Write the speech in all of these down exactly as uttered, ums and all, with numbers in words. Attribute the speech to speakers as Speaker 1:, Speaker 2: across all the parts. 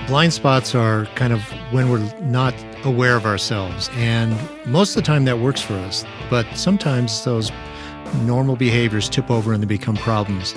Speaker 1: Blind spots are kind of when we're not aware of ourselves. And most of the time that works for us. But sometimes those normal behaviors tip over and they become problems.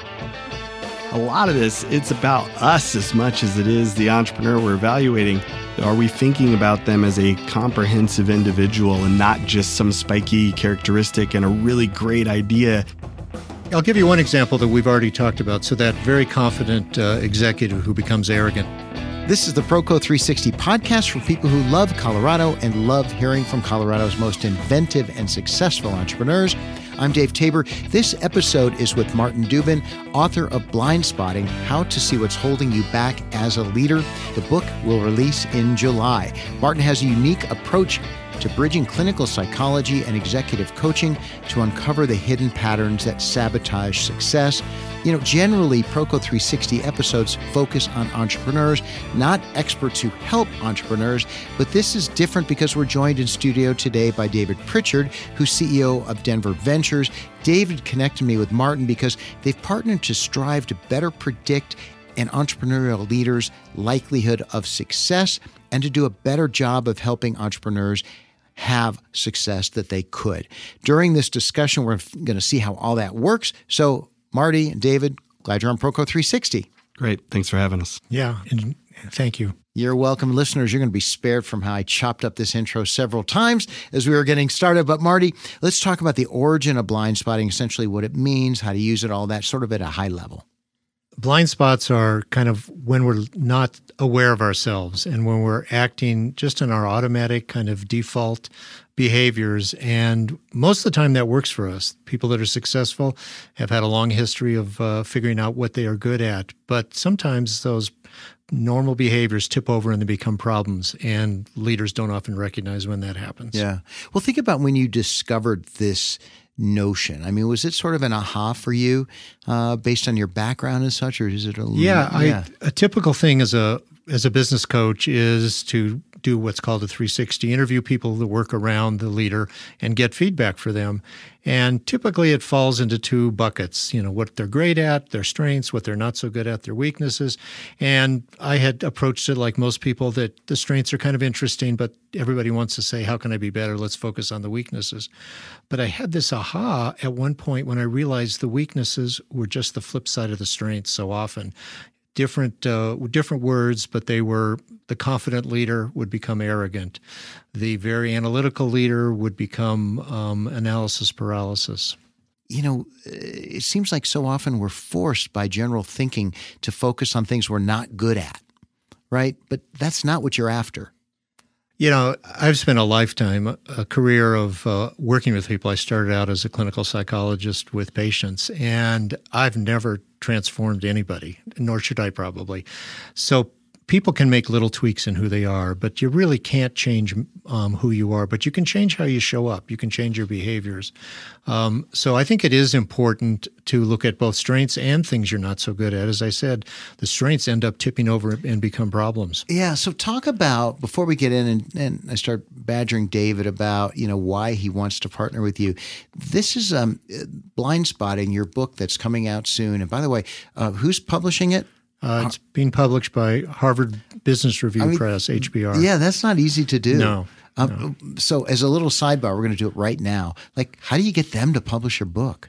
Speaker 2: A lot of this, it's about us as much as it is the entrepreneur we're evaluating. Are we thinking about them as a comprehensive individual and not just some spiky characteristic and a really great idea?
Speaker 1: I'll give you one example that we've already talked about. So that very confident uh, executive who becomes arrogant.
Speaker 3: This is the Proco three sixty podcast for people who love Colorado and love hearing from Colorado's most inventive and successful entrepreneurs. I'm Dave Tabor. This episode is with Martin Dubin, author of Blind Spotting, How to See What's Holding You Back as a Leader. The book will release in July. Martin has a unique approach to bridging clinical psychology and executive coaching to uncover the hidden patterns that sabotage success. You know, generally, Proco three sixty episodes focus on entrepreneurs, not experts who help entrepreneurs. But this is different because we're joined in studio today by David Pritchard, who's C E O of Denver Ventures. David connected me with Martin because they've partnered to strive to better predict an entrepreneurial leader's likelihood of success and to do a better job of helping entrepreneurs have success that they could. During this discussion, we're going to see how all that works. So, Marty and David, glad you're on Proco three sixty.
Speaker 2: Great. Thanks for having us.
Speaker 1: Yeah, and thank you.
Speaker 3: You're welcome. Listeners, you're going to be spared from how I chopped up this intro several times as we were getting started. But Marty, let's talk about the origin of blind spotting, essentially what it means, how to use it, all that, sort of at a high level.
Speaker 1: Blind spots are kind of when we're not aware of ourselves and when we're acting just in our automatic kind of default behaviors. And most of the time that works for us. People that are successful have had a long history of uh, figuring out what they are good at. But sometimes those normal behaviors tip over and they become problems. And leaders don't often recognize when that happens.
Speaker 3: Yeah. Well, think about when you discovered this notion. I mean, was it sort of an aha for you uh, based on your background and such, or is it a
Speaker 1: yeah,
Speaker 3: yeah.
Speaker 1: I, a typical thing as a as a business coach is to do what's called a three sixty, interview people that work around the leader and get feedback for them. And typically it falls into two buckets, you know, what they're great at, their strengths, what they're not so good at, their weaknesses. And I had approached it like most people that the strengths are kind of interesting, but everybody wants to say, how can I be better? Let's focus on the weaknesses. But I had this aha at one point when I realized the weaknesses were just the flip side of the strengths so often. Different uh, different words, but they were the confident leader would become arrogant. The very analytical leader would become um, analysis paralysis.
Speaker 3: You know, it seems like so often we're forced by general thinking to focus on things we're not good at, right? But that's not what you're after.
Speaker 1: You know, I've spent a lifetime, a career of uh, working with people. I started out as a clinical psychologist with patients, and I've never transformed anybody, nor should I probably. So people can make little tweaks in who they are, but you really can't change um, who you are, but you can change how you show up. You can change your behaviors. Um, so I think it is important to look at both strengths and things you're not so good at. As I said, the strengths end up tipping over and become problems.
Speaker 3: Yeah. So talk about, before we get in and, and I start badgering David about, you know, why he wants to partner with you. This is um, Blind Spotting, your book that's coming out soon. And by the way, uh, who's publishing it?
Speaker 1: Uh, it's being published by Harvard Business Review I mean, Press, H B R.
Speaker 3: Yeah, that's not easy to do.
Speaker 1: No,
Speaker 3: um,
Speaker 1: no.
Speaker 3: So as a little sidebar, we're going to do it right now. Like, how do you get them to publish your book?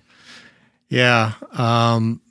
Speaker 1: Yeah. Um,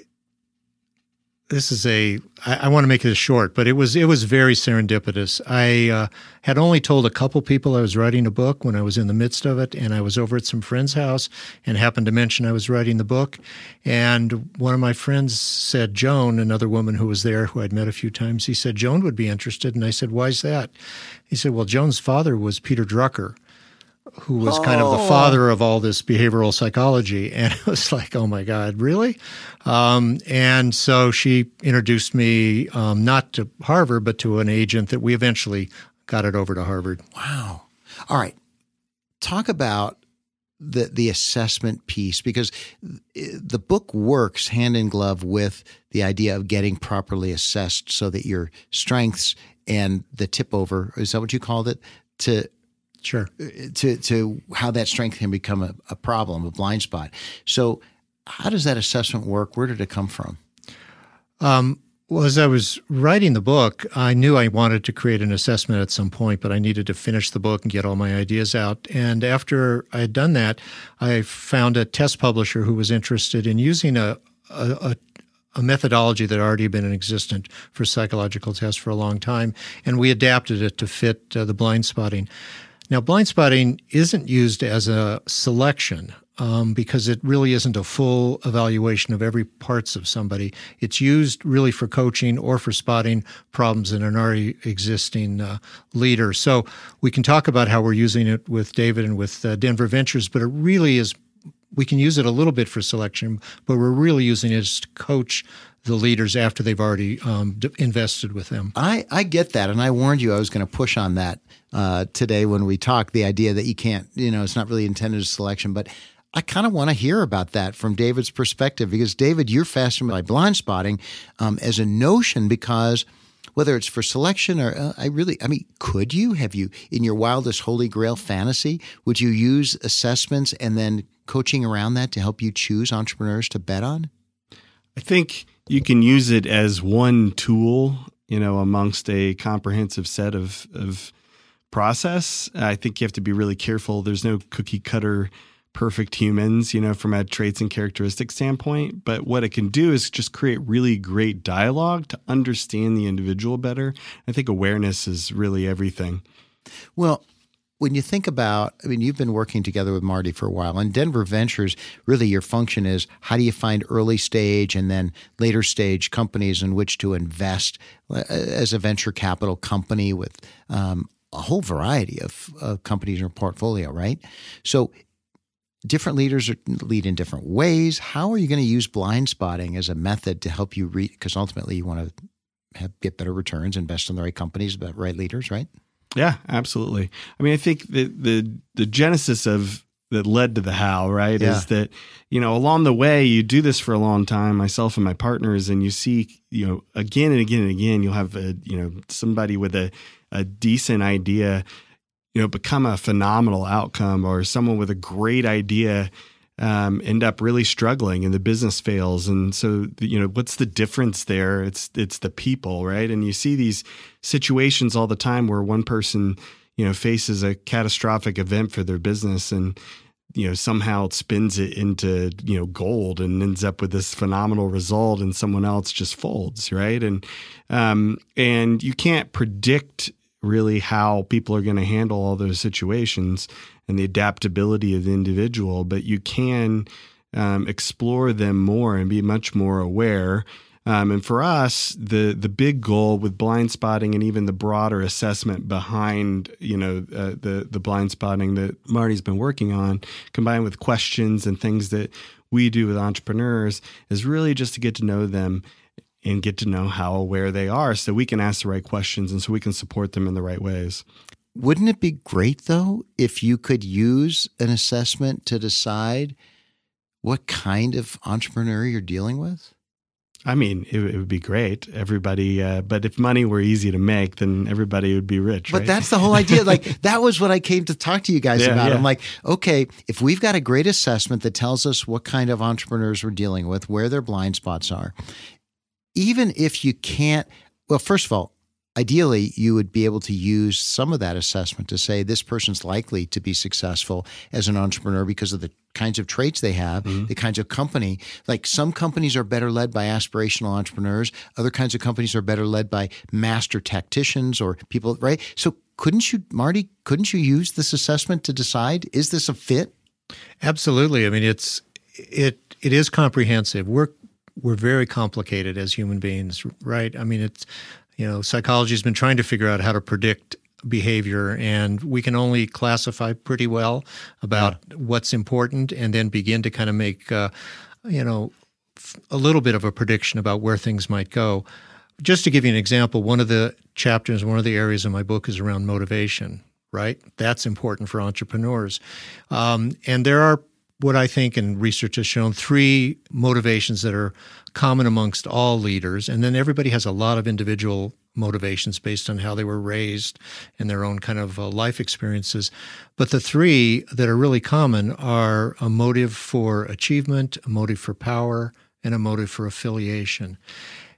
Speaker 1: this is a, I, I want to make this short, but it was it was very serendipitous. I uh, had only told a couple people I was writing a book when I was in the midst of it, and I was over at some friend's house and happened to mention I was writing the book. And one of my friends said, Joan, another woman who was there who I'd met a few times, he said, Joan would be interested. And I said, why's that? He said, well, Joan's father was Peter Drucker, who was
Speaker 3: oh.
Speaker 1: kind of the father of all this behavioral psychology. And it was like, oh my God, really? Um, and so she introduced me um, not to Harvard, but to an agent that we eventually got it over to Harvard.
Speaker 3: Wow. All right. Talk about the the assessment piece, because the book works hand in glove with the idea of getting properly assessed so that your strengths and the tip over, is that what you called it? To
Speaker 1: Sure.
Speaker 3: To to how that strength can become a, a problem, a blind spot. So how does that assessment work? Where did it come from?
Speaker 1: Um, Well, as I was writing the book, I knew I wanted to create an assessment at some point, but I needed to finish the book and get all my ideas out. And after I had done that, I found a test publisher who was interested in using a, a, a methodology that had already been in existence for psychological tests for a long time, and we adapted it to fit uh, the blind spotting. Now, blind spotting isn't used as a selection um, because it really isn't a full evaluation of every parts of somebody. It's used really for coaching or for spotting problems in an already existing uh, leader. So we can talk about how we're using it with David and with uh, Denver Ventures, but it really is, we can use it a little bit for selection, but we're really using it to coach the leaders after they've already um, d- invested with them.
Speaker 3: I, I get that, and I warned you I was going to push on that uh, today when we talk, the idea that you can't, you know, it's not really intended as selection, but I kind of want to hear about that from David's perspective, because David, you're fascinated by blind spotting um, as a notion, because whether it's for selection or uh, I really, I mean, could you, have you, in your wildest holy grail fantasy, would you use assessments and then coaching around that to help you choose entrepreneurs to bet on?
Speaker 2: I think you can use it as one tool, you know, amongst a comprehensive set of, of process. I think you have to be really careful. There's no cookie cutter perfect humans, you know, from a traits and characteristics standpoint. But what it can do is just create really great dialogue to understand the individual better. I think awareness is really everything.
Speaker 3: Well, when you think about, I mean, you've been working together with Marty for a while, and Denver Ventures, really your function is how do you find early stage and then later stage companies in which to invest as a venture capital company with um, a whole variety of uh, companies in your portfolio, right? So different leaders are, lead in different ways. How are you going to use blind spotting as a method to help you read? Because ultimately you want to have, get better returns, invest in the right companies, the right leaders, right?
Speaker 2: Yeah, absolutely. I mean, I think the the the genesis of that led to the how, right,
Speaker 3: yeah.
Speaker 2: is that, you know, along the way, you do this for a long time, myself and my partners, and you see, you know, again and again and again, you'll have a, you know, somebody with a, a decent idea, you know, become a phenomenal outcome, or someone with a great idea um, end up really struggling and the business fails. And so, you know, what's the difference there? It's, it's the people, right? And you see these situations all the time where one person, you know, faces a catastrophic event for their business and, you know, somehow it spins it into, you know, gold and ends up with this phenomenal result, and someone else just folds, right? And, um, and you can't predict really how people are going to handle all those situations and the adaptability of the individual, but you can um, explore them more and be much more aware. Um, and for us, the the big goal with blind spotting and even the broader assessment behind, you know, uh, the the blind spotting that Marty's been working on, combined with questions and things that we do with entrepreneurs, is really just to get to know them and get to know how aware they are, so we can ask the right questions and so we can support them in the right ways.
Speaker 3: Wouldn't it be great, though, if you could use an assessment to decide what kind of entrepreneur you're dealing with?
Speaker 2: I mean, it, it would be great. Everybody, uh, but if money were easy to make, then everybody would be rich.
Speaker 3: But
Speaker 2: right?
Speaker 3: that's the whole idea. Like, that was what I came to talk to you guys
Speaker 2: yeah,
Speaker 3: about.
Speaker 2: yeah.
Speaker 3: I'm like, okay, if we've got a great assessment that tells us what kind of entrepreneurs we're dealing with, where their blind spots are, even if you can't, well, first of all, ideally, you would be able to use some of that assessment to say this person's likely to be successful as an entrepreneur because of the kinds of traits they have, mm-hmm. the kinds of company. Like some companies are better led by aspirational entrepreneurs. Other kinds of companies are better led by master tacticians or people, right? So couldn't you, Marty, couldn't you use this assessment to decide, is this a fit?
Speaker 1: Absolutely. I mean, it's it it is comprehensive. We're we're very complicated as human beings, right? I mean, it's, you know, psychology has been trying to figure out how to predict behavior, and we can only classify pretty well about yeah. what's important and then begin to kind of make, uh, you know, a little bit of a prediction about where things might go. Just to give you an example, one of the chapters, one of the areas in my book is around motivation, right? That's important for entrepreneurs. Um, and there are what I think, and research has shown, three motivations that are common amongst all leaders. And then everybody has a lot of individual motivations based on how they were raised and their own kind of uh, life experiences. But the three that are really common are a motive for achievement, a motive for power, and a motive for affiliation.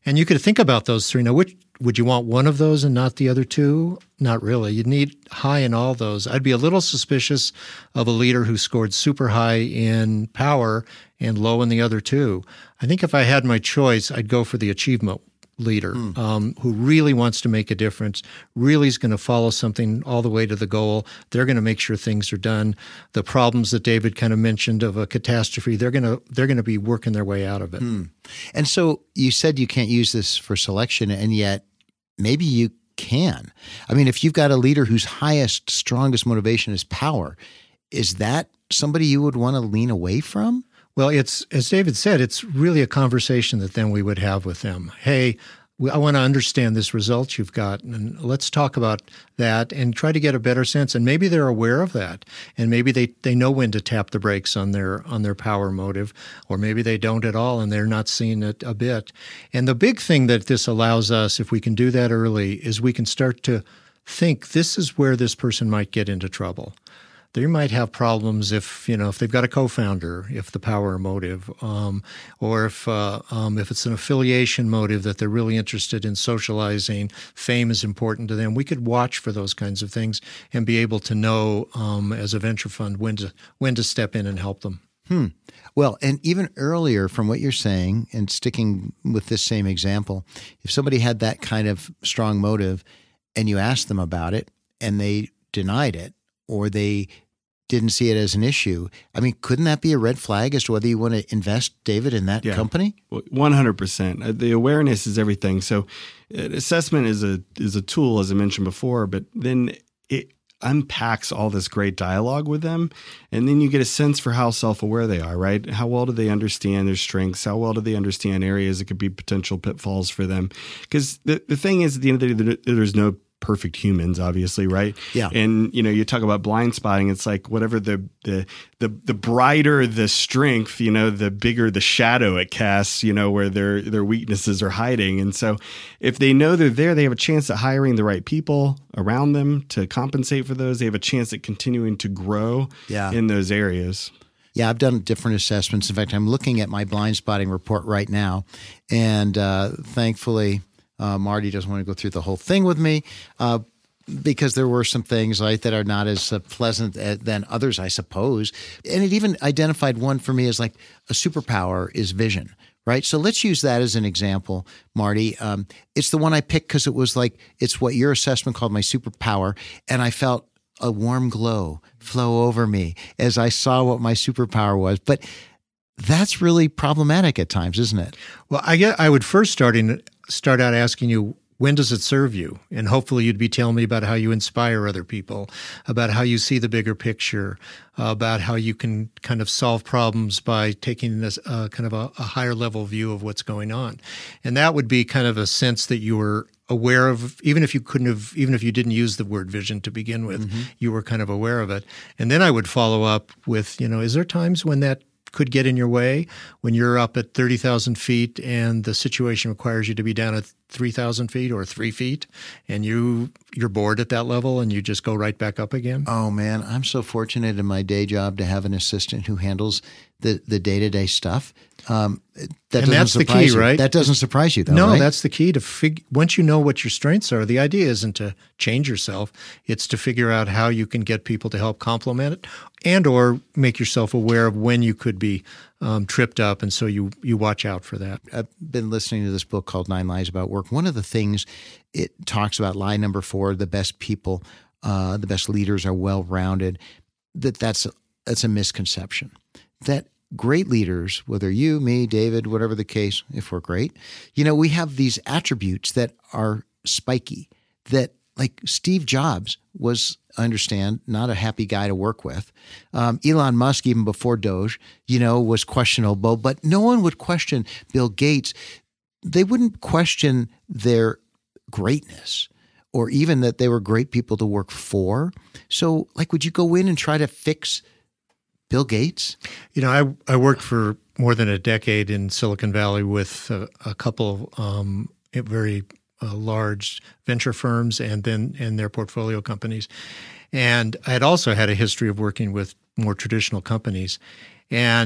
Speaker 1: And you could think about those three. Now, which would you want one of those and not the other two? Not really. You'd need high in all those. I'd be a little suspicious of a leader who scored super high in power and low in the other two. I think if I had my choice, I'd go for the achievement leader mm. um, who really wants to make a difference, really is going to follow something all the way to the goal. They're going to make sure things are done. The problems that David kind of mentioned of a catastrophe, they're going to they're going to be working their way out of it.
Speaker 3: Mm. And so you said you can't use this for selection, and yet maybe you can. I mean, if you've got a leader whose highest, strongest motivation is power, is that somebody you would want to lean away from?
Speaker 1: Well, it's, as David said, it's really a conversation that then we would have with them. Hey, I want to understand this result you've got, and let's talk about that and try to get a better sense. And maybe they're aware of that, and maybe they, they know when to tap the brakes on their on their power motive, or maybe they don't at all and they're not seeing it a bit. And the big thing that this allows us, if we can do that early, is we can start to think this is where this person might get into trouble. They might have problems if, you know, if they've got a co-founder, if the power motive, um, or if uh, um, if it's an affiliation motive that they're really interested in socializing, fame is important to them. We could watch for those kinds of things and be able to know um, as a venture fund when to when to step in and help them.
Speaker 3: Hmm. Well, and even earlier from what you're saying, and sticking with this same example, if somebody had that kind of strong motive and you asked them about it and they denied it, or they didn't see it as an issue, I mean, couldn't that be a red flag as to whether you want to invest, David, in that
Speaker 2: yeah. company? one hundred percent. The awareness is everything. So assessment is a is a tool, as I mentioned before, but then it unpacks all this great dialogue with them, and then you get a sense for how self-aware they are, right? How well do they understand their strengths? How well do they understand areas that could be potential pitfalls for them? Because the, the thing is, at the end of the day, there's no perfect humans, obviously, right?
Speaker 3: Yeah.
Speaker 2: And you know, you talk about blind spotting. It's like whatever the the the the brighter the strength, you know, the bigger the shadow it casts. You know, where their their weaknesses are hiding. And so, if they know they're there, they have a chance at hiring the right people around them to compensate for those. They have a chance at continuing to grow
Speaker 3: yeah.
Speaker 2: in those areas.
Speaker 3: Yeah, I've done different assessments. In fact, I'm looking at my blind spotting report right now, and uh, thankfully. Uh, Marty doesn't want to go through the whole thing with me uh, because there were some things right, that are not as uh, pleasant as, than others, I suppose. And it even identified one for me as like a superpower is vision, right? So let's use that as an example, Marty. Um, it's the one I picked because it was like, it's what your assessment called my superpower. And I felt a warm glow flow over me as I saw what my superpower was. But that's really problematic at times, isn't it?
Speaker 1: Well, I get, I would first start in, start out asking you, when does it serve you? And hopefully you'd be telling me about how you inspire other people, about how you see the bigger picture, uh, about how you can kind of solve problems by taking this uh, kind of a, a higher level view of what's going on. And that would be kind of a sense that you were aware of, even if you couldn't have, even if you didn't use the word vision to begin with, mm-hmm. you were kind of aware of it. And then I would follow up with, you know, is there times when that could get in your way, when you're up at thirty thousand feet and the situation requires you to be down at three thousand feet or three feet and you, you're bored at that level and you just go right back up again?
Speaker 3: Oh, man, I'm so fortunate in my day job to have an assistant who handles the, the day-to-day stuff. Um, that
Speaker 1: and
Speaker 3: doesn't
Speaker 1: that's
Speaker 3: surprise
Speaker 1: the key,
Speaker 3: you.
Speaker 1: right?
Speaker 3: That doesn't surprise you, though,
Speaker 1: No,
Speaker 3: right?
Speaker 1: that's the key to fig- once you know what your strengths are, the idea isn't to change yourself. It's to figure out how you can get people to help complement it and or make yourself aware of when you could be um, tripped up. And so you, you watch out for that.
Speaker 3: I've been listening to this book called Nine Lies About Work. One of the things it talks about, lie number four, the best people, uh, the best leaders are well-rounded, that that's a, that's a misconception. That great leaders, whether you, me, David, whatever the case, if we're great, you know, we have these attributes that are spiky, that like Steve Jobs was, I understand, not a happy guy to work with. Um, Elon Musk, even before Doge, you know, was questionable, but no one would question Bill Gates. They wouldn't question their greatness or even that they were great people to work for. So like, would you go in and try to fix Bill Gates?
Speaker 1: You know, I I worked for more than a decade in Silicon Valley with a, a couple um, very uh, large venture firms and then and their portfolio companies. And I had also had a history of working with more traditional companies. And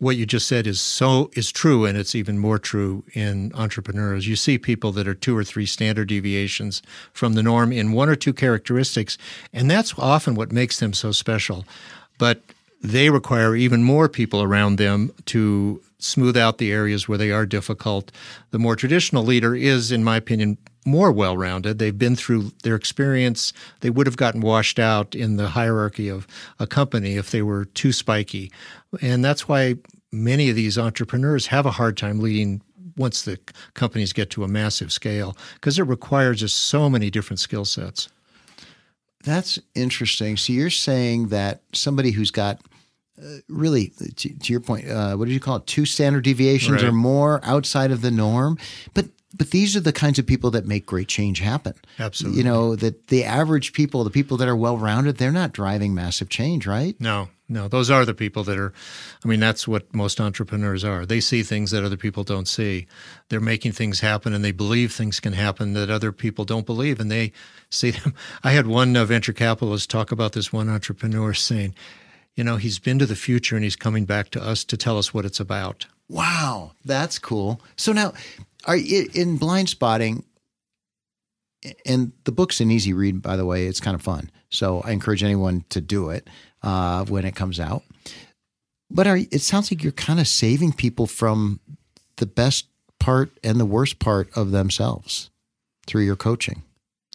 Speaker 1: what you just said is so is true, and it's even more true in entrepreneurs. You see people that are two or three standard deviations from the norm in one or two characteristics, and that's often what makes them so special. But they require even more people around them to smooth out the areas where they are difficult. The more traditional leader is, in my opinion, more well-rounded. They've been through their experience. They would have gotten washed out in the hierarchy of a company if they were too spiky. And that's why many of these entrepreneurs have a hard time leading once the companies get to a massive scale, because it requires just so many different skill sets.
Speaker 3: That's interesting. So you're saying that somebody who's got uh, really, to, to your point, uh, what did you call it? Two standard deviations
Speaker 1: Right.
Speaker 3: or more outside of the norm. But but these are the kinds of people that make great change happen.
Speaker 1: Absolutely.
Speaker 3: You know, that the average people, the people that are well-rounded, they're not driving massive change, right?
Speaker 1: No, no. Those are the people that are, I mean, that's what most entrepreneurs are. They see things that other people don't see. They're making things happen, and they believe things can happen that other people don't believe, and they see them. I had one uh, venture capitalist talk about this one entrepreneur saying, you know, he's been to the future and he's coming back to us to tell us what it's about.
Speaker 3: Wow, that's cool. So now, are you, in Blind Spotting, and the book's an easy read, by the way. It's kind of fun. So I encourage anyone to do it uh, when it comes out. But are, it sounds like you're kind of saving people from the best part and the worst part of themselves through your coaching.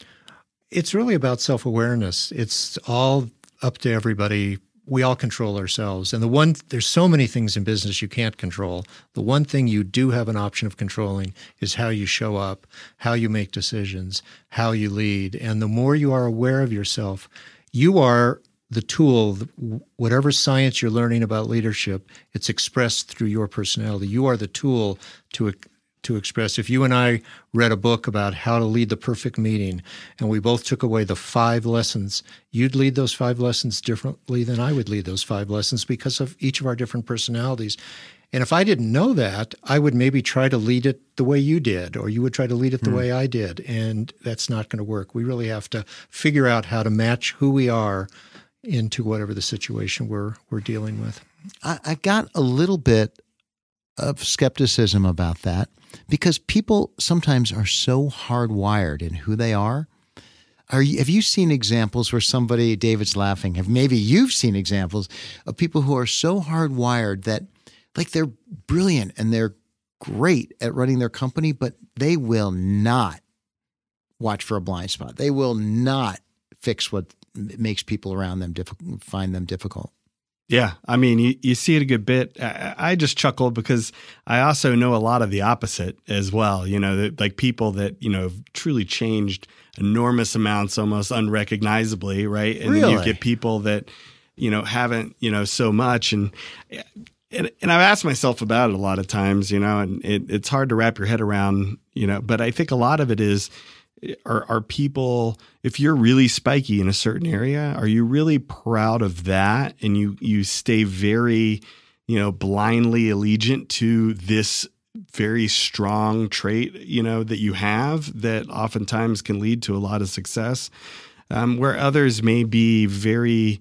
Speaker 1: It's really about self-awareness. It's all up to everybody. We all control ourselves. And the one, there's so many things in business you can't control. The one thing you do have an option of controlling is how you show up, how you make decisions, how you lead. And the more you are aware of yourself, you are the tool. Whatever science you're learning about leadership, it's expressed through your personality. You are the tool to to express. If you and I read a book about how to lead the perfect meeting, and we both took away the five lessons, you'd lead those five lessons differently than I would lead those five lessons because of each of our different personalities. And if I didn't know that, I would maybe try to lead it the way you did, or you would try to lead it the mm. way I did. And that's not going to work. We really have to figure out how to match who we are into whatever the situation we're we're dealing with.
Speaker 3: I, I got a little bit of skepticism about that, because people sometimes are so hardwired in who they are. Are you, have you seen examples where somebody, David's laughing, have maybe you've seen examples of people who are so hardwired that like they're brilliant and they're great at running their company, but they will not watch for a blind spot. They will not fix what makes people around them difficult, find them difficult.
Speaker 2: Yeah, I mean, you, you see it a good bit. I, I just chuckled because I also know a lot of the opposite as well. You know, that, like people that, you know, have truly changed enormous amounts almost unrecognizably, right? And
Speaker 3: really?
Speaker 2: Then you get people that, you know, haven't, you know, so much. And and, and I've asked myself about it a lot of times, you know, and it, it's hard to wrap your head around, you know, but I think a lot of it is, Are are people, if you're really spiky in a certain area, are you really proud of that? And you you stay very, you know, blindly allegiant to this very strong trait, you know, that you have that oftentimes can lead to a lot of success, um, where others may be very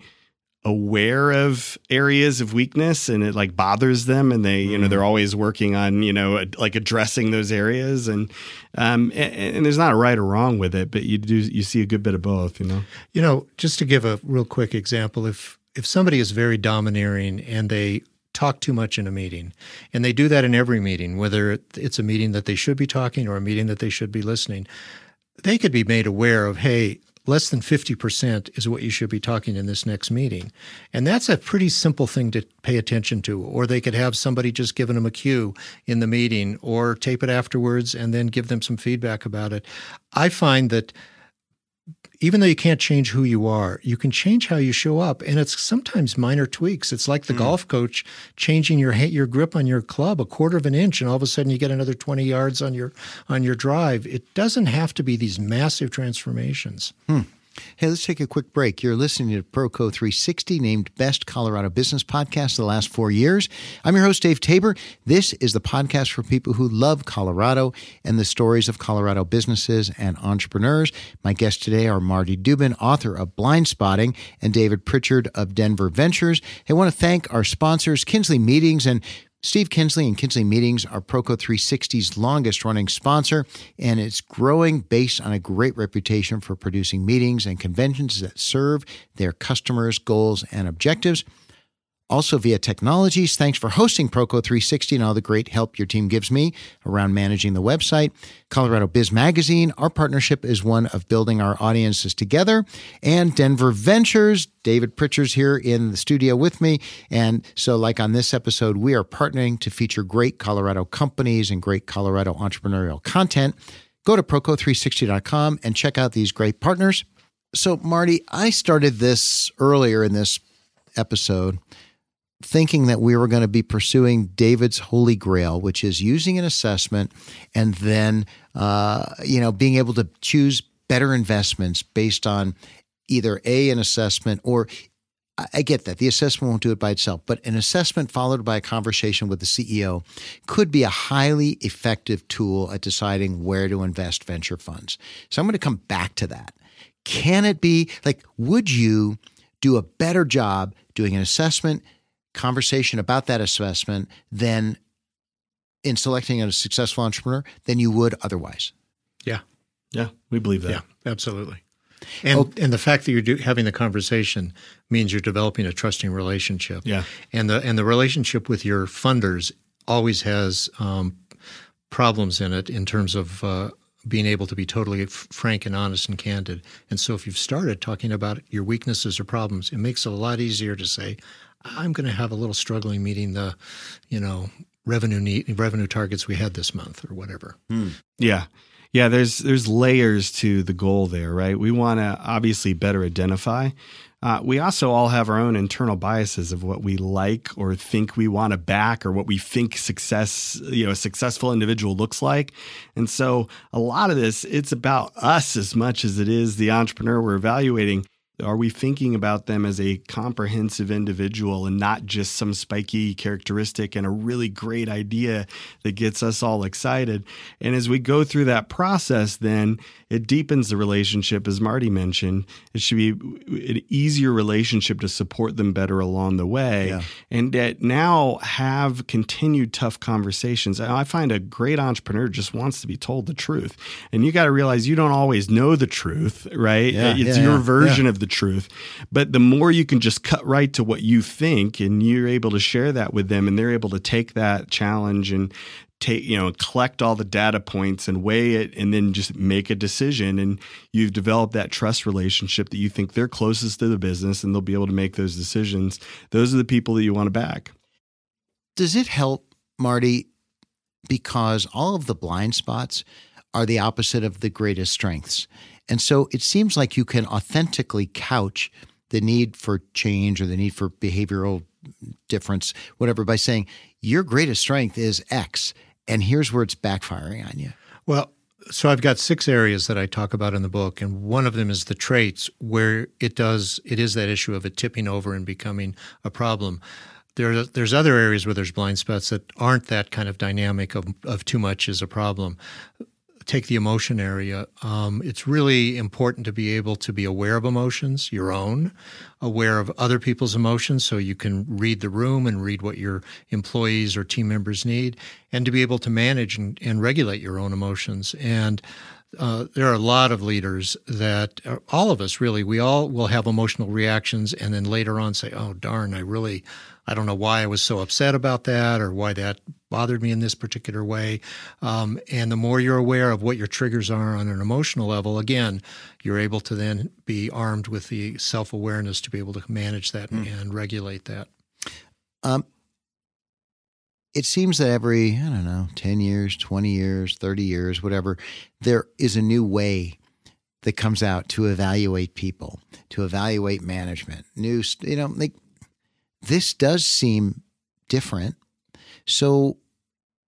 Speaker 2: aware of areas of weakness and it like bothers them, and they, you know, they're always working on, you know, like addressing those areas, and um and, and there's not a right or wrong with it, but you do you see a good bit of both, you know.
Speaker 1: You know, just to give a real quick example, if if somebody is very domineering and they talk too much in a meeting, and they do that in every meeting, whether it's a meeting that they should be talking or a meeting that they should be listening, they could be made aware of, hey, less than fifty percent is what you should be talking in this next meeting. And that's a pretty simple thing to pay attention to. Or they could have somebody just giving them a cue in the meeting, or tape it afterwards and then give them some feedback about it. I find that even though you can't change who you are, you can change how you show up. And it's sometimes minor tweaks. It's like the mm. golf coach changing your your grip on your club a quarter of an inch, and all of a sudden you get another twenty yards on your on your drive. It doesn't have to be these massive transformations.
Speaker 3: Hmm. Hey, let's take a quick break. You're listening to Proco three sixty, named Best Colorado Business Podcast of the last four years. I'm your host, Dave Tabor. This is the podcast for people who love Colorado and the stories of Colorado businesses and entrepreneurs. My guests today are Marty Dubin, author of Blind Spotting, and David Pritchard of Denver Ventures. I want to thank our sponsors, Kinsley Meetings, and Steve Kinsley and Kinsley Meetings are Proco three sixty's longest-running sponsor, and it's growing based on a great reputation for producing meetings and conventions that serve their customers' goals and objectives. Also via Technologies, thanks for hosting Proco three sixty and all the great help your team gives me around managing the website. Colorado Biz Magazine, our partnership is one of building our audiences together. And Denver Ventures, David Pritchard's here in the studio with me. And so like on this episode, we are partnering to feature great Colorado companies and great Colorado entrepreneurial content. Go to proco three sixty dot com and check out these great partners. So Marty, I started this earlier in this episode thinking that we were going to be pursuing David's holy grail, which is using an assessment and then, uh, you know, being able to choose better investments based on either A, an assessment, or I get that the assessment won't do it by itself, but an assessment followed by a conversation with the C E O could be a highly effective tool at deciding where to invest venture funds. So I'm going to come back to that. Can it be like, would you do a better job doing an assessment conversation about that assessment than in selecting a successful entrepreneur than you would otherwise?
Speaker 1: Yeah.
Speaker 2: Yeah, we believe that.
Speaker 1: Yeah, absolutely. And
Speaker 3: Oh.
Speaker 1: and the fact that you're do, having the conversation means you're developing a trusting relationship.
Speaker 2: Yeah.
Speaker 1: And the and the relationship with your funders always has um, problems in it in terms of uh, being able to be totally f- frank and honest and candid. And so if you've started talking about your weaknesses or problems, it makes it a lot easier to say, I'm going to have a little struggling meeting the, you know, revenue need, revenue targets we had this month or whatever.
Speaker 2: Hmm. Yeah. Yeah, there's there's layers to the goal there, right? We want to obviously better identify. Uh, we also all have our own internal biases of what we like or think we want to back or what we think success, you know, a successful individual looks like. And so a lot of this, it's about us as much as it is the entrepreneur we're evaluating. Are we thinking about them as a comprehensive individual and not just some spiky characteristic and a really great idea that gets us all excited? And as we go through that process, then it deepens the relationship, as Marty mentioned. It should be an easier relationship to support them better along the way.
Speaker 3: Yeah.
Speaker 2: And that now have continued tough conversations. I find a great entrepreneur just wants to be told the truth. And you got to realize you don't always know the truth, right?
Speaker 3: Yeah,
Speaker 2: it's
Speaker 3: yeah,
Speaker 2: your
Speaker 3: yeah,
Speaker 2: version
Speaker 3: yeah.
Speaker 2: of the truth. But the more you can just cut right to what you think and you're able to share that with them and they're able to take that challenge and take, you know, collect all the data points and weigh it and then just make a decision. And you've developed that trust relationship that you think they're closest to the business and they'll be able to make those decisions. Those are the people that you want to back.
Speaker 3: Does it help, Marty, because all of the blind spots are the opposite of the greatest strengths? And so it seems like you can authentically couch the need for change or the need for behavioral difference, whatever, by saying your greatest strength is X, and here's where it's backfiring on you.
Speaker 1: Well, so I've got six areas that I talk about in the book, and one of them is the traits where it does it is that issue of it tipping over and becoming a problem. There, there's other areas where there's blind spots that aren't that kind of dynamic of, of too much is a problem. Take the emotion area. Um, it's really important to be able to be aware of emotions, your own, aware of other people's emotions so you can read the room and read what your employees or team members need, and to be able to manage and, and regulate your own emotions. And uh, there are a lot of leaders that, uh, all of us really, we all will have emotional reactions and then later on say, oh, darn, I really, I don't know why I was so upset about that or why that bothered me in this particular way. Um, and the more you're aware of what your triggers are on an emotional level, again, you're able to then be armed with the self-awareness to be able to manage that mm. and regulate that.
Speaker 3: Um, it seems that every, I don't know, ten years, twenty years, thirty years, whatever, there is a new way that comes out to evaluate people, to evaluate management. New, you know, like this does seem different. So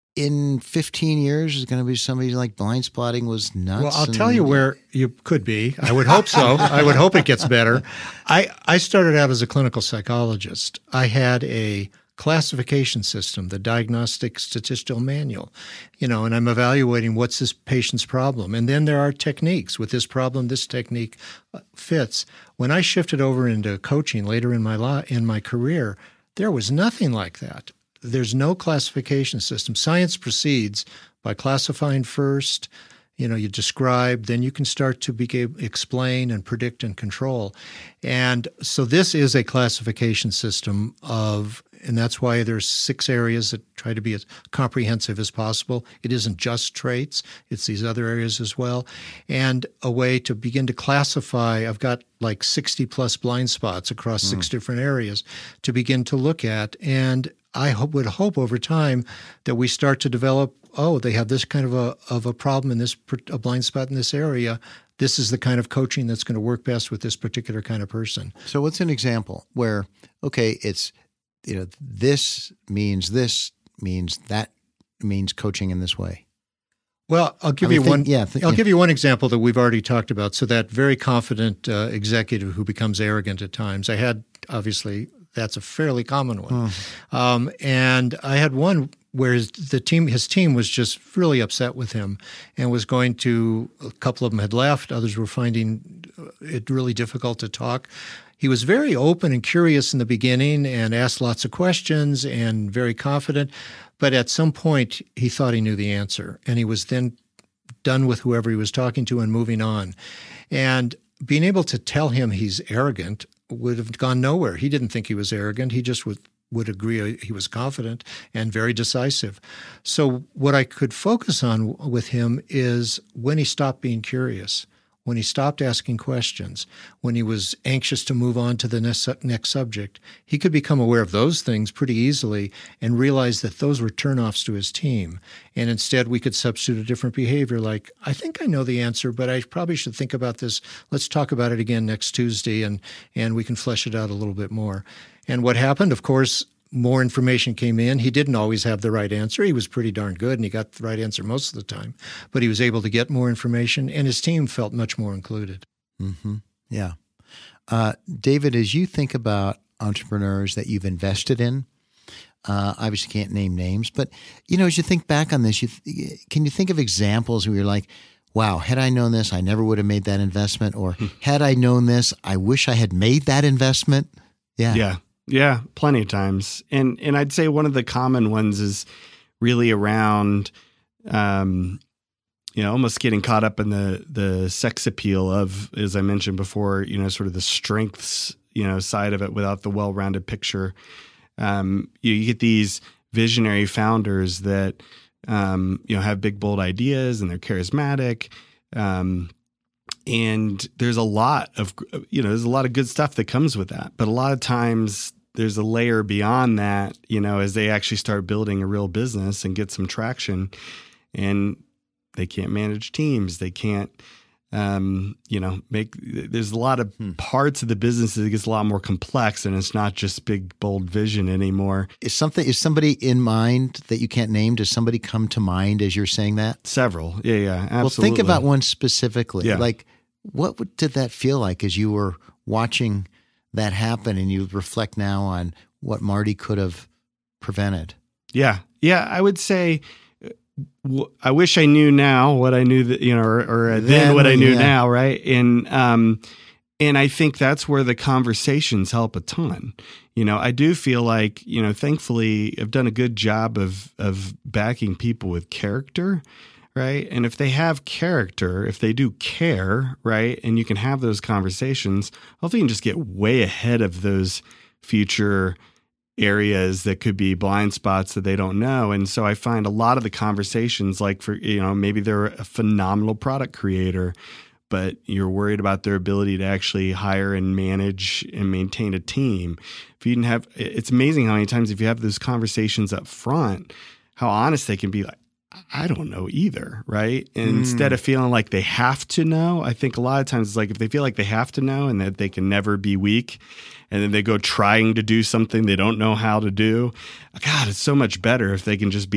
Speaker 3: in fifteen years is going to be somebody like blind spotting was nuts?
Speaker 1: Well, I'll
Speaker 3: and-
Speaker 1: tell you where you could be. I would hope so. I would hope it gets better. I, I started out as a clinical psychologist. I had a classification system, the Diagnostic Statistical Manual, you know, and I'm evaluating what's this patient's problem. And then there are techniques. With this problem, this technique fits. When I shifted over into coaching later in my law, in my career, there was nothing like that. There's no classification system. Science proceeds by classifying first. You know, you describe, then you can start to be, explain and predict and control. And so this is a classification system of, and that's why there's six areas that try to be as comprehensive as possible. It isn't just traits. It's these other areas as well. And a way to begin to classify, I've got like sixty plus blind spots across mm. six different areas to begin to look at. And I hope, would hope over time that we start to develop, oh, they have this kind of a of a problem in this, a blind spot in this area. This is the kind of coaching that's going to work best with this particular kind of person.
Speaker 3: So what's an example where, okay, it's, you know, this means this means that means coaching in this way?
Speaker 1: Well, I'll give
Speaker 3: I mean,
Speaker 1: you
Speaker 3: think,
Speaker 1: one.
Speaker 3: Yeah, th-
Speaker 1: I'll
Speaker 3: yeah.
Speaker 1: give you one example that we've already talked about. So that very confident uh, executive who becomes arrogant at times. I had obviously that's a fairly common one,
Speaker 3: Hmm.
Speaker 1: um, and I had one where his, the team, his team was just really upset with him, and was going to. A couple of them had left. Others were finding it really difficult to talk. He was very open and curious in the beginning and asked lots of questions and very confident. But at some point, he thought he knew the answer, and he was then done with whoever he was talking to and moving on. And being able to tell him he's arrogant would have gone nowhere. He didn't think he was arrogant. He just would, would agree he was confident and very decisive. So what I could focus on with him is when he stopped being curious, when he stopped asking questions, when he was anxious to move on to the next, next subject, he could become aware of those things pretty easily and realize that those were turnoffs to his team. And instead, we could substitute a different behavior like, I think I know the answer, but I probably should think about this. Let's talk about it again next Tuesday, and, and we can flesh it out a little bit more. And what happened, of course, more information came in. He didn't always have the right answer. He was pretty darn good, and he got the right answer most of the time. But he was able to get more information, and his team felt much more included.
Speaker 3: Mm-hmm. Yeah. Uh, David, as you think about entrepreneurs that you've invested in, uh, obviously can't name names, but, you know, as you think back on this, you th- can you think of examples where you're like, wow, had I known this, I never would have made that investment, or had I known this, I wish I had made that investment? Yeah.
Speaker 2: Yeah. Yeah, plenty of times. And and I'd say one of the common ones is really around, um, you know, almost getting caught up in the the sex appeal of, as I mentioned before, you know, sort of the strengths, you know, side of it without the well-rounded picture. Um, you, you get these visionary founders that, um, you know, have big, bold ideas and they're charismatic. Um, and there's a lot of, you know, there's a lot of good stuff that comes with that. But a lot of times there's a layer beyond that, you know, as they actually start building a real business and get some traction, and they can't manage teams. They can't, um, you know, make, there's a lot of hmm. parts of the business that gets a lot more complex, and it's not just big, bold vision anymore.
Speaker 3: Is something, is somebody in mind that you can't name? Does somebody come to mind as you're saying that?
Speaker 2: Several. Yeah, yeah, absolutely.
Speaker 3: Well, think about one specifically.
Speaker 2: Yeah.
Speaker 3: Like, what would, did that feel like as you were watching that happen, and you reflect now on what Marty could have prevented?
Speaker 2: Yeah. Yeah. I would say, w- I wish I knew now what I knew that, you know, or, or then, then what I knew yeah. now. Right. And, um, and I think that's where the conversations help a ton. You know, I do feel like, you know, thankfully I've done a good job of, of backing people with character. Right. And if they have character, if they do care, right, and you can have those conversations, hopefully you can just get way ahead of those future areas that could be blind spots that they don't know. And so I find a lot of the conversations, like for, you know, maybe they're a phenomenal product creator, but you're worried about their ability to actually hire and manage and maintain a team. If you didn't have, it's amazing how many times if you have those conversations up front, how honest they can be, like, I don't know either, right? And mm. instead of feeling like they have to know, I think a lot of times it's like if they feel like they have to know and that they can never be weak, and then they go trying to do something they don't know how to do, God, it's so much better if they can just be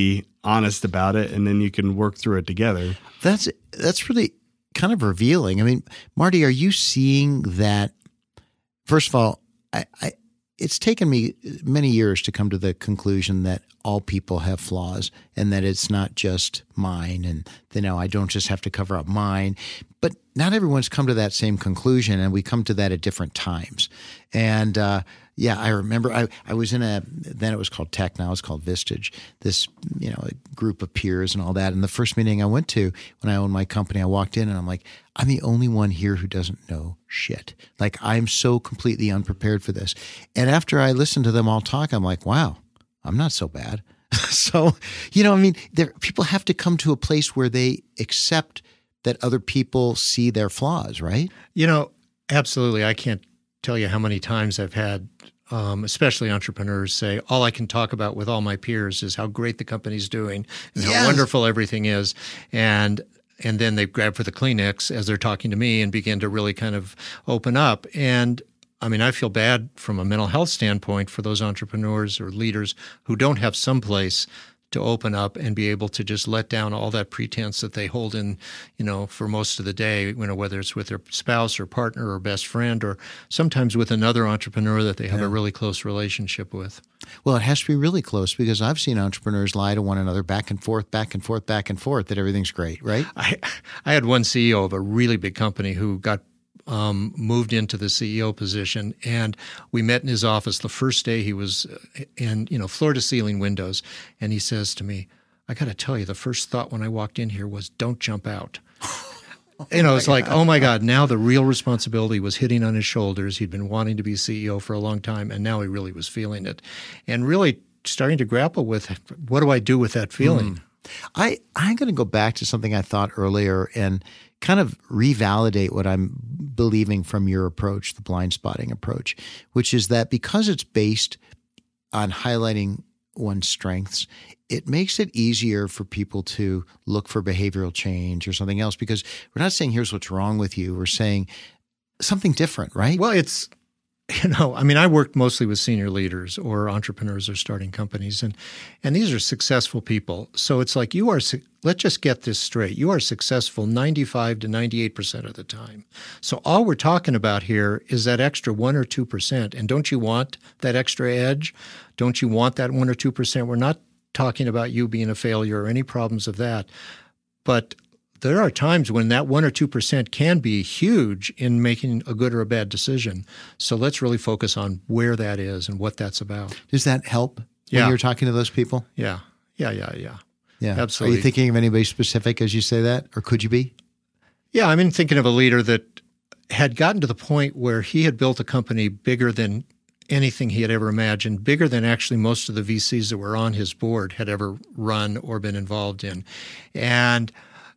Speaker 2: honest about it, and then you can work through it together.
Speaker 3: That's that's really kind of revealing. I mean, Marty, are you seeing that? First of all, I, I it's taken me many years to come to the conclusion that all people have flaws and that it's not just mine, and you know, I don't just have to cover up mine. But not everyone's come to that same conclusion, and we come to that at different times. And uh, yeah, I remember I, I was in a, then it was called Tech, now it's called Vistage, this, you know, a group of peers and all that. And the first meeting I went to when I owned my company, I walked in and I'm like, I'm the only one here who doesn't know shit. Like, I'm so completely unprepared for this. And after I listened to them all talk, I'm like, wow, I'm not so bad. So, you know, I mean, there, people have to come to a place where they accept that other people see their flaws, right?
Speaker 1: You know, absolutely. I can't tell you how many times I've had, um, especially entrepreneurs, say, all I can talk about with all my peers is how great the company's doing and
Speaker 3: Yes.
Speaker 1: how wonderful everything is. And and then they grab for the Kleenex as they're talking to me and begin to really kind of open up. And I mean, I feel bad from a mental health standpoint for those entrepreneurs or leaders who don't have some place to open up and be able to just let down all that pretense that they hold in, you know, for most of the day, you know, whether it's with their spouse or partner or best friend, or sometimes with another entrepreneur that they have
Speaker 3: Yeah.
Speaker 1: a really close relationship with.
Speaker 3: Well, it has to be really close, because I've seen entrepreneurs lie to one another back and forth, back and forth, back and forth, that everything's great, right?
Speaker 1: I, I had one C E O of a really big company who got Um, moved into the C E O position, and we met in his office the first day he was in, you know, floor to ceiling windows. And he says to me, I got to tell you, the first thought when I walked in here was, don't jump out. You know, it's like, oh my God, now the real responsibility was hitting on his shoulders. He'd been wanting to be C E O for a long time, and now he really was feeling it and really starting to grapple with, what do I do with that feeling?
Speaker 3: Mm. I, I'm going to go back to something I thought earlier and kind of revalidate what I'm believing from your approach, the blind spotting approach, which is that because it's based on highlighting one's strengths, it makes it easier for people to look for behavioral change or something else, because we're not saying here's what's wrong with you. We're saying something different, right?
Speaker 1: Well, it's, you know, I mean, I worked mostly with senior leaders or entrepreneurs or starting companies, and and these are successful people. So it's like, you are, let's just get this straight. You are successful ninety-five to ninety-eight percent of the time. So all we're talking about here is that extra one or two percent. And don't you want that extra edge? Don't you want that one or two percent? We're not talking about you being a failure or any problems of that. But there are times when that one or two percent can be huge in making a good or a bad decision. So let's really focus on where that is and what that's about.
Speaker 3: Does that help
Speaker 1: Yeah.
Speaker 3: when you're talking to those people?
Speaker 1: Yeah, yeah, yeah, yeah.
Speaker 3: Yeah.
Speaker 1: Absolutely.
Speaker 3: Are you thinking of anybody specific as you say that, or could you be?
Speaker 1: Yeah, I mean, thinking of a leader that had gotten to the point where he had built a company bigger than anything he had ever imagined, bigger than actually most of the V Cs that were on his board had ever run or been involved in. And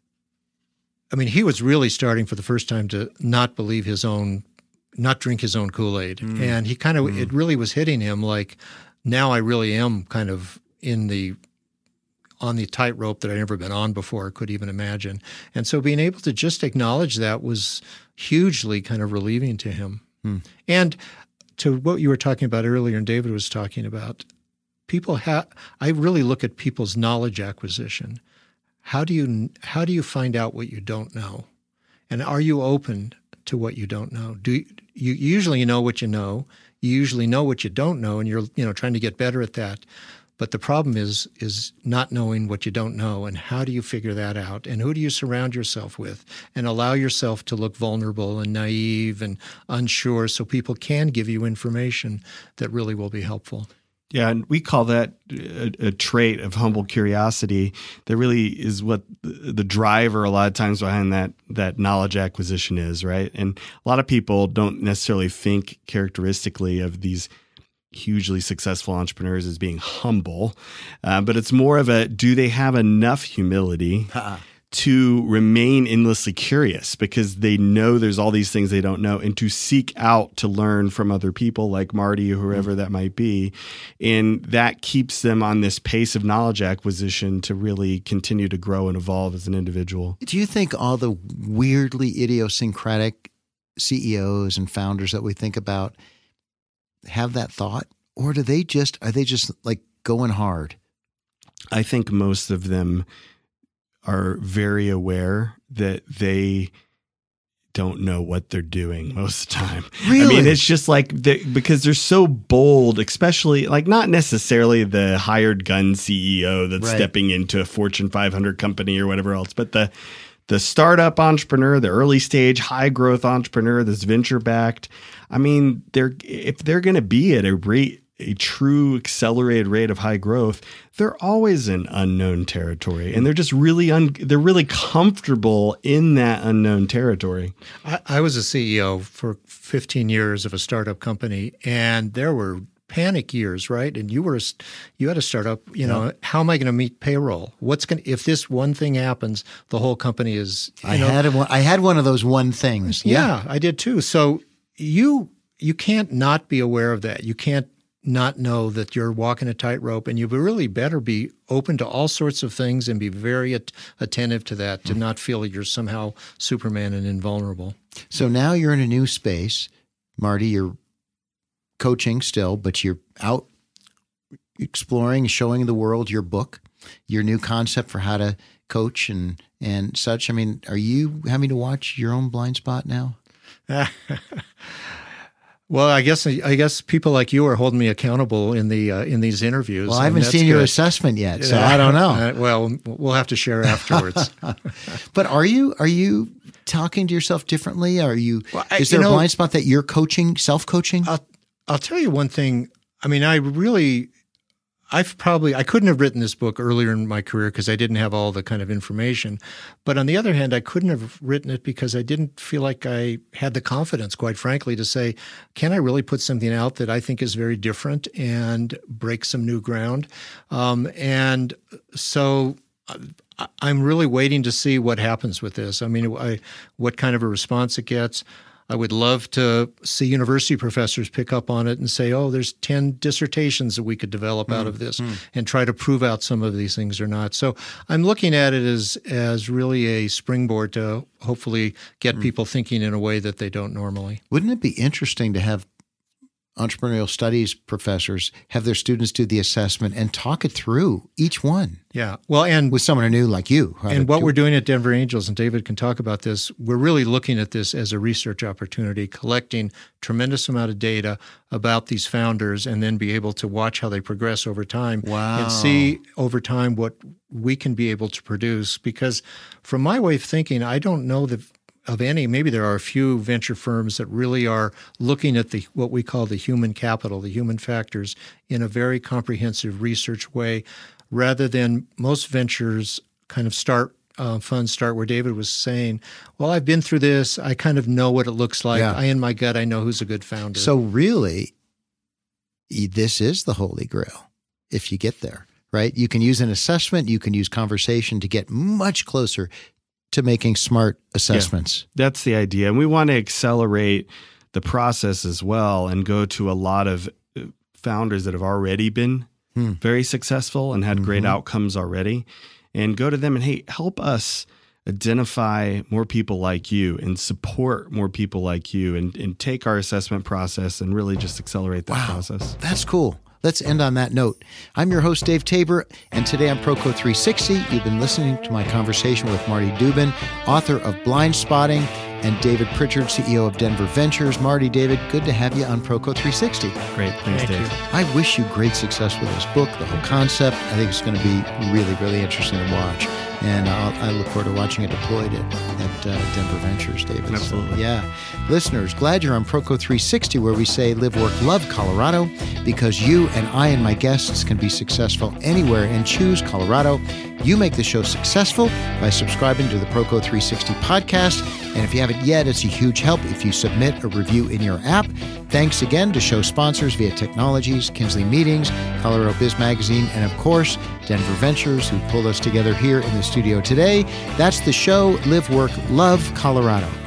Speaker 1: I mean, he was really starting for the first time to not believe his own, not drink his own Kool-Aid. Mm. And he kind of, mm. it really was hitting him like, now I really am kind of in the, on the tightrope that I'd never been on before, could even imagine. And so being able to just acknowledge that was hugely kind of relieving to him. Mm. And to what you were talking about earlier and David was talking about, people have, I really look at people's knowledge acquisition. How do you how do you find out what you don't know? And are you open to what you don't know? Do you, you usually know what you know? You usually know what you don't know, and you're you know trying to get better at that. But the problem is is not knowing what you don't know, and how do you figure that out? And who do you surround yourself with? And allow yourself to look vulnerable and naive and unsure, so people can give you information that really will be helpful.
Speaker 2: Yeah, and we call that a, a trait of humble curiosity. That really is what the, the driver a lot of times behind that that knowledge acquisition is, right? And a lot of people don't necessarily think characteristically of these hugely successful entrepreneurs as being humble, uh, but it's more of a, do they have enough humility uh-uh. to remain endlessly curious, because they know there's all these things they don't know, and to seek out to learn from other people like Marty or whoever mm-hmm. that might be. And that keeps them on this pace of knowledge acquisition to really continue to grow and evolve as an individual.
Speaker 3: Do you think all the weirdly idiosyncratic C E Os and founders that we think about have that thought? Or do they just, are they just like going hard?
Speaker 2: I think most of them are very aware that they don't know what they're doing most of the time.
Speaker 3: Really?
Speaker 2: I mean, it's just like they, because they're so bold, especially like not necessarily the hired gun C E O that's
Speaker 3: right.
Speaker 2: stepping into a Fortune five hundred company or whatever else, but the the startup entrepreneur, the early stage high growth entrepreneur that's venture backed. I mean, they're if they're going to be at a rate, a true accelerated rate of high growth, they're always in unknown territory, and they're just really un, they're really comfortable in that unknown territory.
Speaker 1: I, I was a C E O for fifteen years of a startup company, and there were panic years, right? And you were you had a startup. You know, yeah. How am I going to meet payroll? What's going if this one thing happens, the whole company is. You
Speaker 3: I
Speaker 1: know,
Speaker 3: had a, I had one of those one things.
Speaker 1: Yeah, yeah, I did too. So you you can't not be aware of that. You can't not know that you're walking a tightrope, and you really better be open to all sorts of things and be very at- attentive to that, to mm-hmm. not feel that you're somehow Superman and invulnerable.
Speaker 3: So now you're in a new space. Marty, you're coaching still, but you're out exploring, showing the world your book, your new concept for how to coach and, and such. I mean, are you having to watch your own blind spot now?
Speaker 1: Well, I guess I guess people like you are holding me accountable in the uh, in these interviews.
Speaker 3: Well, I haven't seen good. your assessment yet, so I don't know.
Speaker 1: Uh, well, we'll have to share afterwards.
Speaker 3: But are you are you talking to yourself differently? Are you? Well, I, is there you know, a blind spot that you're coaching, self coaching?
Speaker 1: I'll, I'll tell you one thing. I mean, I really. I've probably, I couldn't have written this book earlier in my career because I didn't have all the kind of information. But on the other hand, I couldn't have written it because I didn't feel like I had the confidence, quite frankly, to say, can I really put something out that I think is very different and break some new ground? Um, and so I'm really waiting to see what happens with this. I mean, I, what kind of a response it gets. I would love to see university professors pick up on it and say, oh, there's ten dissertations that we could develop mm, out of this mm. and try to prove out some of these things or not. So I'm looking at it as as really a springboard to hopefully get mm. people thinking in a way that they don't normally.
Speaker 3: Wouldn't it be interesting to have entrepreneurial studies professors have their students do the assessment and talk it through, each one?
Speaker 1: Yeah. Well, and
Speaker 3: with someone new like you.
Speaker 1: And what do- we're doing at Denver Angels, and David can talk about this, we're really looking at this as a research opportunity, collecting tremendous amount of data about these founders and then be able to watch how they progress over time
Speaker 3: wow.
Speaker 1: and see over time what we can be able to produce. Because from my way of thinking, I don't know that of any, maybe there are a few venture firms that really are looking at the what we call the human capital, the human factors, in a very comprehensive research way, rather than most ventures kind of start uh, funds start where David was saying, well, I've been through this. I kind of know what it looks like. Yeah. I, in my gut, I know who's a good founder.
Speaker 3: So really, this is the holy grail if you get there, right? You can use an assessment. You can use conversation to get much closer to making smart assessments.
Speaker 2: Yeah, that's the idea. And we want to accelerate the process as well and go to a lot of founders that have already been hmm. very successful and had mm-hmm. great outcomes already, and go to them and, hey, help us identify more people like you and support more people like you and, and take our assessment process and really just accelerate that
Speaker 3: wow,
Speaker 2: process.
Speaker 3: That's cool. Let's end on that note. I'm your host, Dave Tabor, and today on Proco three sixty, you've been listening to my conversation with Marty Dubin, author of Blind Spotting, and David Pritchard, C E O of Denver Ventures. Marty, David, good to have you on Proco three sixty.
Speaker 2: Great. Thanks,
Speaker 1: Thank
Speaker 2: Dave.
Speaker 1: You.
Speaker 3: I wish you great success with this book, the whole concept. I think it's going to be really, really interesting to watch. And I'll, I look forward to watching it deployed at, at uh, Denver Ventures, David.
Speaker 2: Absolutely.
Speaker 3: So, yeah. Listeners, glad you're on Proco three sixty, where we say live, work, love Colorado, because you and I and my guests can be successful anywhere and choose Colorado. You make the show successful by subscribing to the Proco three sixty podcast. And if you haven't yet, it's a huge help if you submit a review in your app. Thanks again to show sponsors Via Technologies, Kinsley Meetings, Colorado Biz Magazine, and of course, Denver Ventures, who pulled us together here in the studio today. That's the show, Live, Work, Love Colorado.